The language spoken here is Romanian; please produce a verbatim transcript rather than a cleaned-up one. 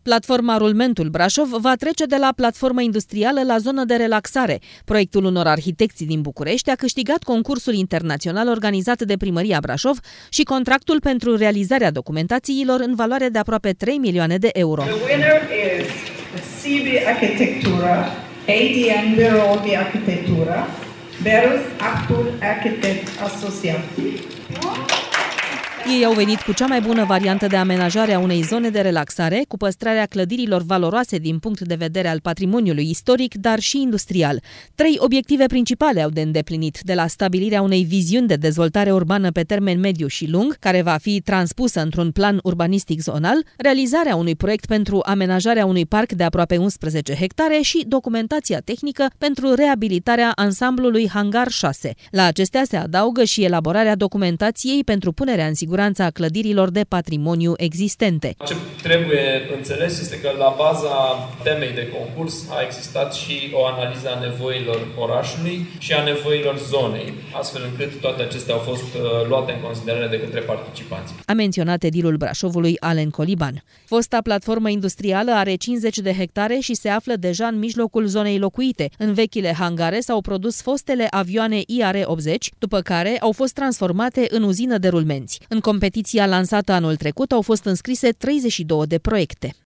Platforma Rulmentul Brașov va trece de la platformă industrială la zonă de relaxare. Proiectul unor arhitecți din București a câștigat concursul internațional organizat de Primăria Brașov și contractul pentru realizarea documentațiilor în valoare de aproape trei milioane de euro. The winner is C B Arhitectura, A D N Bureau de Arhitectură, Berus Actul Architect Asociativ. Ei au venit cu cea mai bună variantă de amenajare a unei zone de relaxare, cu păstrarea clădirilor valoroase din punct de vedere al patrimoniului istoric, dar și industrial. Trei obiective principale au de îndeplinit, de la stabilirea unei viziuni de dezvoltare urbană pe termen mediu și lung, care va fi transpusă într-un plan urbanistic zonal, realizarea unui proiect pentru amenajarea unui parc de aproape unsprezece hectare și documentația tehnică pentru reabilitarea ansamblului Hangar șase. La acestea se adaugă și elaborarea documentației pentru punerea în siguranță a clădirilor de patrimoniu existente. Ce trebuie înțeles este că la baza temei de concurs a existat și o analiză a nevoilor orașului și a nevoilor zonei, astfel încât toate acestea au fost luate în considerare de către participanți. A menționat edilul Brașovului Alen Coliban. Fosta platformă industrială are cincizeci de hectare și se află deja în mijlocul zonei locuite. În vechile hangare s-au produs fostele avioane I R optzeci, după care au fost transformate în uzină de rulmenți. În competiția lansată anul trecut au fost înscrise treizeci și două de proiecte.